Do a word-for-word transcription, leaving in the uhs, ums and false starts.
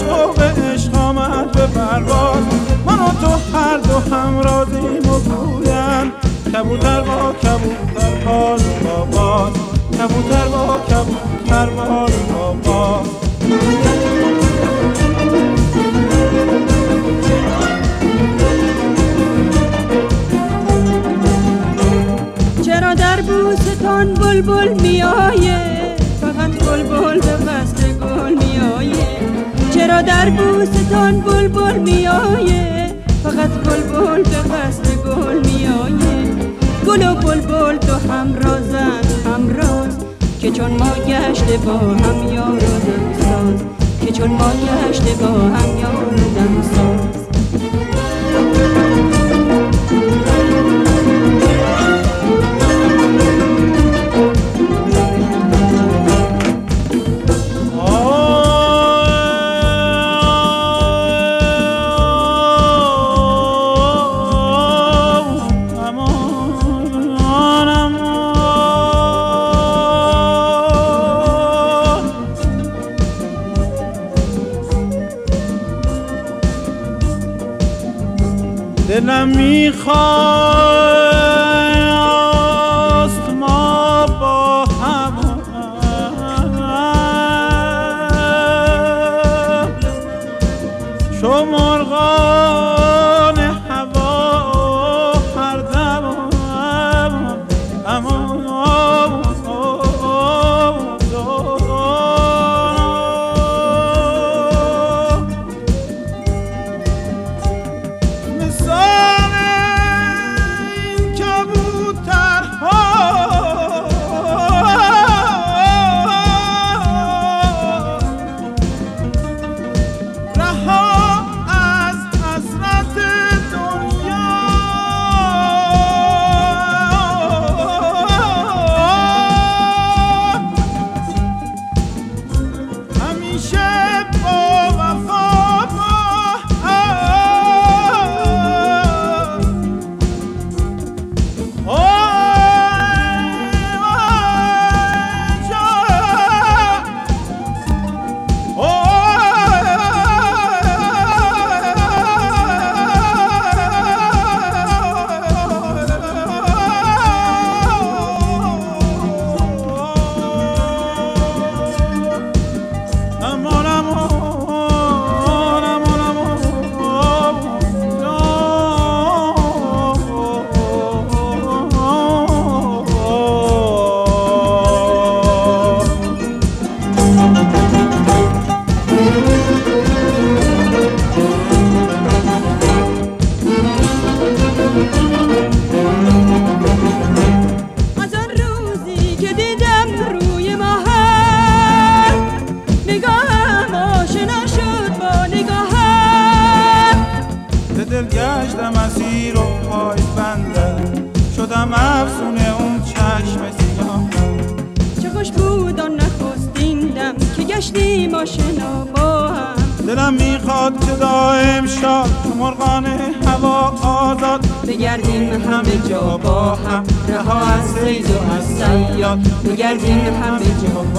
شوق عشق آمد به پرواز، من و تو هر دو هم رازیم و گویم کبوتر با کبوتر باز با باز، کبوتر با کبوتر باز با باز. چرا در بوستان بلبل میآیه فقط بلبل به قصد گل میآیه؟ چرا در بوستان بلبل میآیه فقط بلبل به قصد گل میآیه؟ گل و بلبل تو همرازند همراز که چون ما گشته با هم یار و دمساز، که چون ما گشته با هم یار و دمساز. دلم میخواست ما با هم چو مرغان هوا هر دم اما گشتم اسیر و پای بندم شدم افسون اون چشم سیاه. چه خوش بود آن نخستین دم که گشتیم آشنا با هم. دلم میخواد که دائم شاد چو مرغان هوا آزاد بگردیم همه جا با هم، رها از صید و از صیاد بگردیم همه جا